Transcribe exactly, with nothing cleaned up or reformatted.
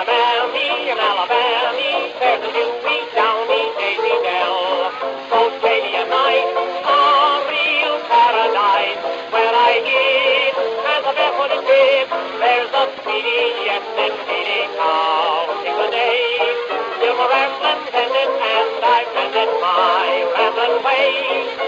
Alabama, in Alabama, there's a Dewey Downy Daisy Bell. Both day and night, a real paradise. Where I eat as a barefooted kid, there's a speedy, yes, indeed, counting the days. Till the rambling ended and I've ended my rambling ways.